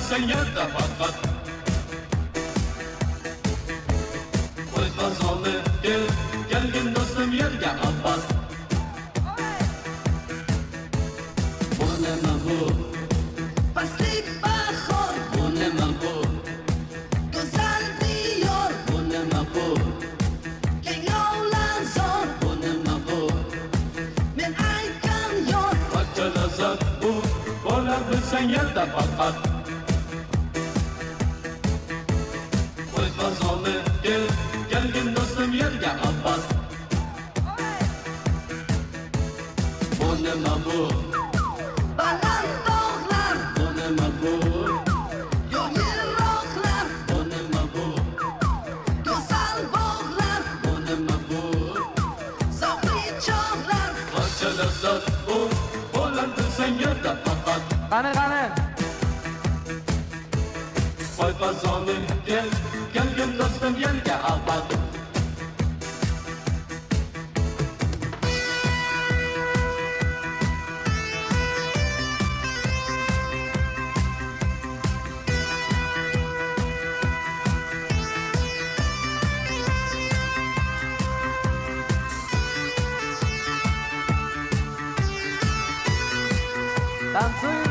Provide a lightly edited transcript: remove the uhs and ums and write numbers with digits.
bilsang yerda faqat qo'y qozoni kelgin do'stim yerga abbat. Bu nima bu? Pastlik bahor, Bu nima bu? go'zal diyor, Bu nima bu? keng olam zo'r, Bu nima bu? men aytgan yor. Qancha lazzat bu bo'lar bilsang yerda faqat qo'y qozoni kelgin do'stim yerga abbat. Bu nima bu? Baland tog'lar, Bu nima bu? yo'l yiroqlar, Bu nima bu? go'zal bog'lar, Bu nima bu? zavqli chog'lar. Qancha lazzat bu bo'lar bilsang yerda faqat Qani qo'y qozoni kelgin do'stim yerga abbat. Tansuy